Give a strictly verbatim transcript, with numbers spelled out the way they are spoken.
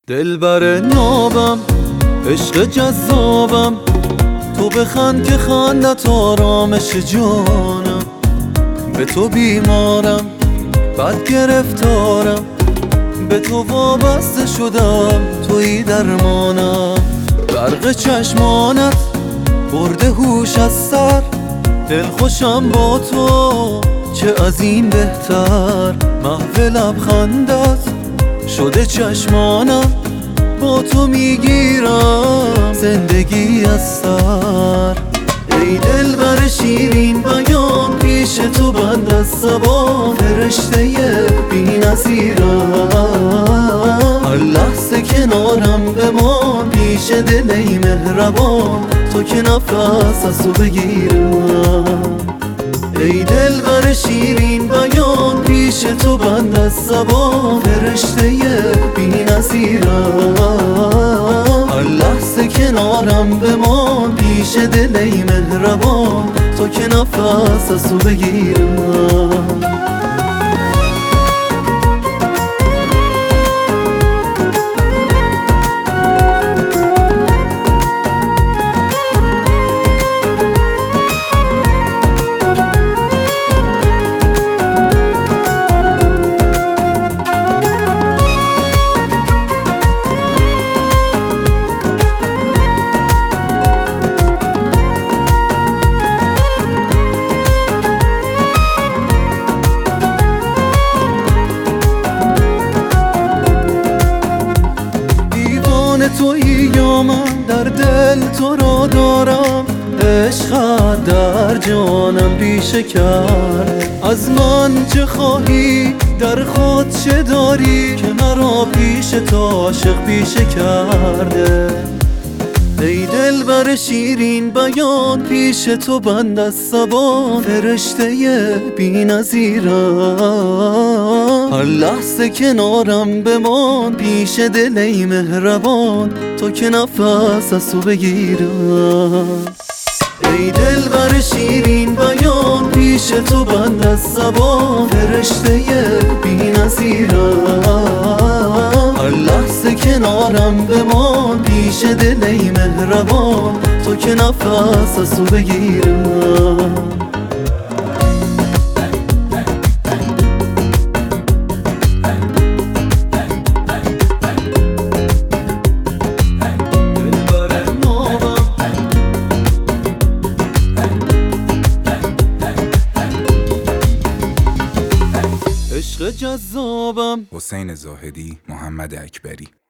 دلبر نابم، عشق جذابم، تو بخند که خندت آرامش جانم. به تو بیمارم، بد گرفتارم، به تو وابسته شدم، تویی درمانم. برق چشمانت برده هوش از سر، دل خوشم با تو، چه از این بهتر. محو لبخندت شده چشمانم، با تو میگیرم زندگی از سر. ای دلبر شیرین بیان، پیش تو بند از زبان، فرشته بی نظیرم. هر لحظه کنارم بمان، پیش دل ای مهربان، تو که نفس از تو بگیرم. ای دلبر شیرین بیان، پیش تو بند از زبان، فرشته بی نظیرم. هر لحظه کنارم بمان، پیش دل ای مهربان، تو که نفس از تو بگیرم. تویی یا من در دل تو را دارم، عشقت در جانم ریشه کرد. از من چه خواهی، در خود چه داری، که مرا پیش تو عاشق پیشه کرده. ای دلبر شیرین بیان، پیش تو بند از زبان، فرشته بی نظیرم. هر لحظه کنارم بمان، پیش دل ای مهربان، تو که نفس از تو بگیرم. ای دلبر شیرین بیان، پیش تو بند از زبان، فرشته بی نظیرم. هر لحظه کنارم بمان، پیش دل ای مهربان، تو که نفس از تو بگیرم. عشق جذابم. حسین زاهدی، محمد اکبری.